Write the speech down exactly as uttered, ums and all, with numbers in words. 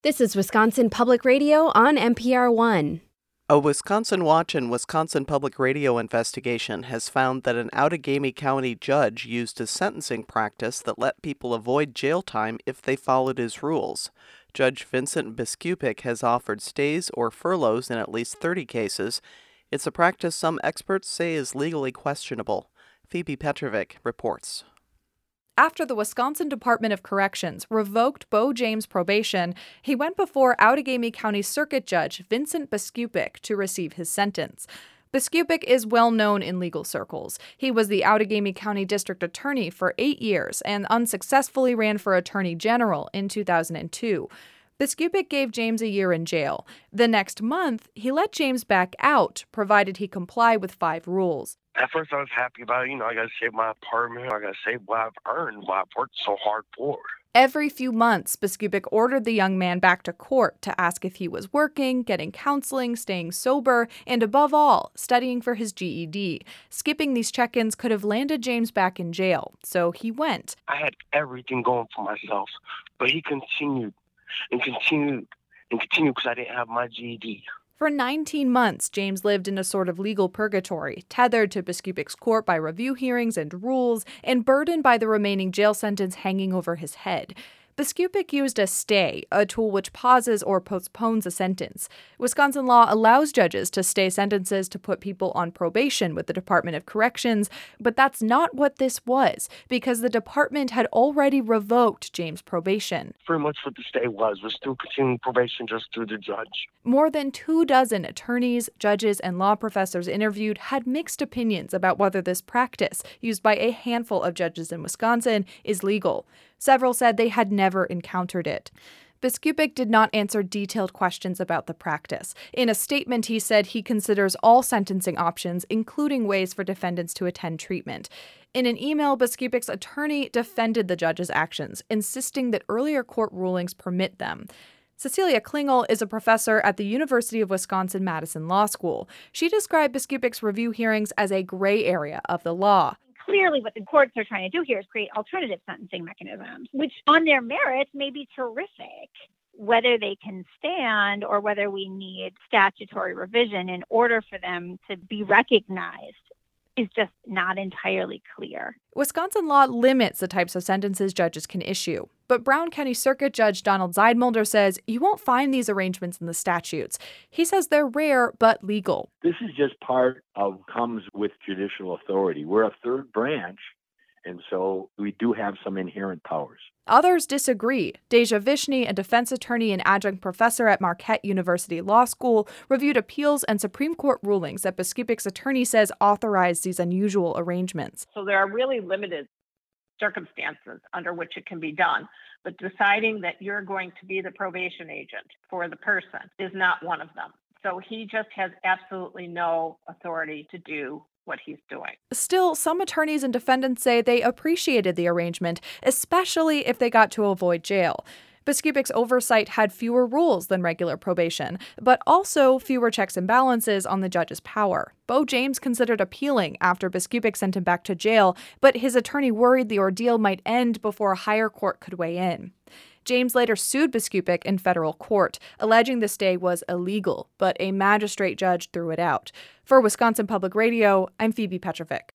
This is Wisconsin Public Radio on N P R One. A Wisconsin Watch and Wisconsin Public Radio investigation has found that an Outagamie County judge used a sentencing practice that let people avoid jail time if they followed his rules. Judge Vincent Biskupic has offered stays or furloughs in at least thirty cases. It's a practice some experts say is legally questionable. Phoebe Petrovic reports. After the Wisconsin Department of Corrections revoked Bo James' probation, he went before Outagamie County Circuit Judge Vincent Biskupic to receive his sentence. Biskupic is well known in legal circles. He was the Outagamie County District Attorney for eight years and unsuccessfully ran for Attorney General in two thousand two. Biskupic gave James a year in jail. The next month, he let James back out, provided he comply with five rules. At first, I was happy about it. You know, I got to save my apartment. I got to save what I've earned, what I've worked so hard for. Every few months, Biskupic ordered the young man back to court to ask if he was working, getting counseling, staying sober, and above all, studying for his G E D. Skipping these check-ins could have landed James back in jail, so he went. I had everything going for myself, but he continued and continued and continued because I didn't have my G E D. For nineteen months, James lived in a sort of legal purgatory, tethered to Biskupic's court by review hearings and rules, and burdened by the remaining jail sentence hanging over his head. Biskupic used a stay, a tool which pauses or postpones a sentence. Wisconsin law allows judges to stay sentences to put people on probation with the Department of Corrections, but that's not what this was, because the department had already revoked James' probation. Pretty much what the stay was, was through continuing probation just through the judge. More than two dozen attorneys, judges, and law professors interviewed had mixed opinions about whether this practice, used by a handful of judges in Wisconsin, is legal. Several said they had never encountered it. Biskupic did not answer detailed questions about the practice. In a statement, he said he considers all sentencing options, including ways for defendants to attend treatment. In an email, Biskupic's attorney defended the judge's actions, insisting that earlier court rulings permit them. Cecilia Klingel is a professor at the University of Wisconsin-Madison Law School. She described Biskupic's review hearings as a gray area of the law. Clearly, what the courts are trying to do here is create alternative sentencing mechanisms, which on their merits may be terrific. Whether they can stand or whether we need statutory revision in order for them to be recognized is just not entirely clear. Wisconsin law limits the types of sentences judges can issue. But Brown County Circuit Judge Donald Zeidmulder says you won't find these arrangements in the statutes. He says they're rare but legal. This is just part of comes with judicial authority. We're a third branch, and so we do have some inherent powers. Others disagree. Deja Vishny, a defense attorney and adjunct professor at Marquette University Law School, reviewed appeals and Supreme Court rulings that Biskupic's attorney says authorize these unusual arrangements. So there are really limited circumstances under which it can be done. But deciding that you're going to be the probation agent for the person is not one of them. So he just has absolutely no authority to do what he's doing. Still, some attorneys and defendants say they appreciated the arrangement, especially if they got to avoid jail. Biskupic's oversight had fewer rules than regular probation, but also fewer checks and balances on the judge's power. Bo James considered appealing after Biskupic sent him back to jail, but his attorney worried the ordeal might end before a higher court could weigh in. James later sued Biskupic in federal court, alleging the stay was illegal, but a magistrate judge threw it out. For Wisconsin Public Radio, I'm Phoebe Petrovic.